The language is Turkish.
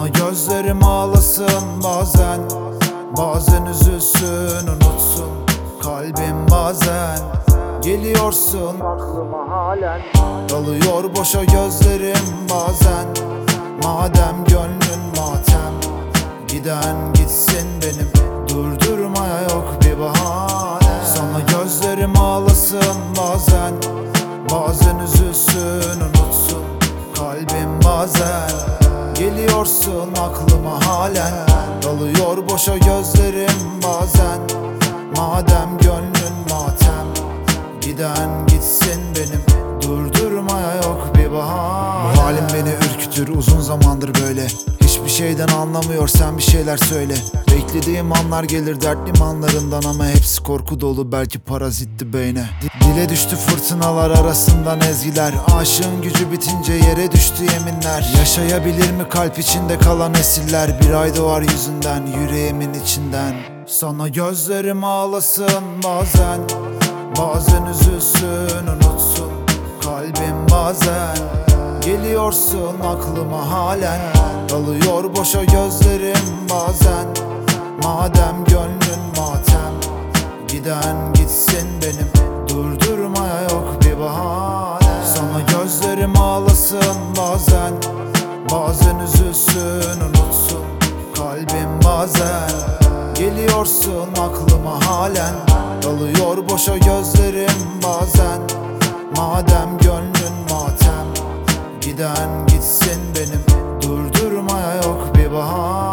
gözlerim ağlasın bazen, bazen üzülsün unutsun kalbim bazen. Geliyorsun aklıma halen, dalıyor boşa gözlerim bazen. Madem gönlün matem, giden gitsin benim, durdurmaya yok bir bahane. Sana gözlerim ağlasın bazen, bazen üzülsün unutsun kalbim bazen. Geliyorsun aklıma halen, dalıyor boşa gözlerim bazen. Madem gönlün matem, giden gitsin benim, durdurmaya yok bir bahane. Bu halim beni ürkütür, uzun zamandır böyle. Hiçbir şeyden anlamıyor, sen bir şeyler söyle. Beklediğim anlar gelir dertli anlarından, ama hepsi korku dolu, belki parazitti beyne. Dile düştü fırtınalar arasından ezgiler, aşığın gücü bitince yere düştü yeminler. Yaşayabilir mi kalp içinde kalan esirler, bir ay doğar yüzünden, yüreğimin içinden. Sana gözlerim ağlasın bazen, bazen üzülsün unutsun kalbim bazen. Geliyorsun aklıma halen, dalıyor boşa gözlerim bazen. Madem gönlün matem, giden gitsin benim, durdurmaya yok bir bahane. Sana gözlerim ağlasın bazen, bazen üzülsün unutsun kalbim bazen. Geliyorsun aklıma halen, dalıyor boşa gözlerim bazen. Madem gönlün matem, giden gitsin benim, durdurmaya yok bir bahane.